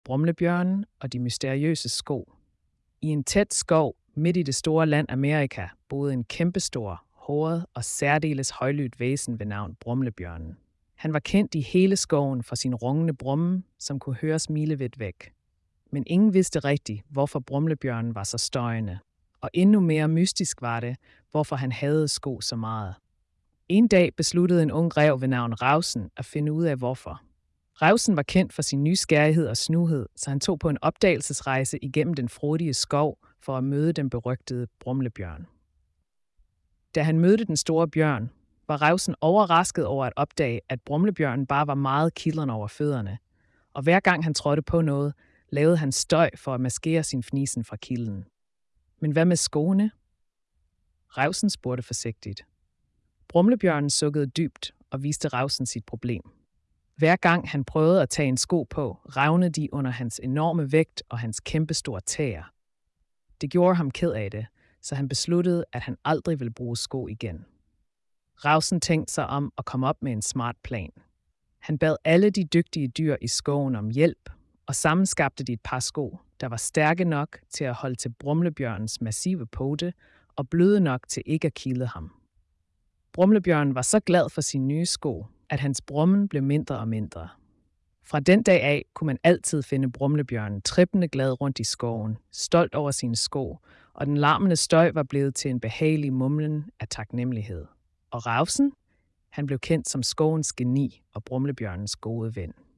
Brumlebjørnen og de mysteriøse sko. I en tæt skov midt i det store land Amerika boede en kæmpestor, håret og særdeles højlydt væsen ved navn Brumlebjørnen. Han var kendt i hele skoven for sin rungende brummen, som kunne høres milevidt væk. Men ingen vidste rigtigt, hvorfor Brumlebjørnen var så støjende. Og endnu mere mystisk var det, hvorfor han hadede sko så meget. En dag besluttede en ung ræv ved navn Ravsen at finde ud af hvorfor. Ravsen var kendt for sin nysgerrighed og snuhed, så han tog på en opdagelsesrejse igennem den frodige skov for at møde den berygtede Brumlebjørn. Da han mødte den store bjørn, var Ravsen overrasket over at opdage, at Brumlebjørnen bare var meget kildrende over fødderne, og hver gang han trådte på noget, lavede han støj for at maskere sin fnisen fra kilden. Men hvad med skoene? Ravsen spurgte forsigtigt. Brumlebjørnen sukkede dybt og viste Ravsen sit problem. Hver gang han prøvede at tage en sko på, revnede de under hans enorme vægt og hans kæmpestore tæer. Det gjorde ham ked af det, så han besluttede, at han aldrig ville bruge sko igen. Ravsen tænkte sig om at komme op med en smart plan. Han bad alle de dygtige dyr i skoven om hjælp, og sammen skabte de et par sko, der var stærke nok til at holde til Brumlebjørnens massive pote og bløde nok til ikke at kilde ham. Brumlebjørnen var så glad for sine nye sko, at hans brummen blev mindre og mindre. Fra den dag af kunne man altid finde Brumlebjørnen trippende glad rundt i skoven, stolt over sine sko, og den larmende støj var blevet til en behagelig mumlen af taknemmelighed. Og Ravsen, han blev kendt som skovens geni og Brumlebjørnens gode ven.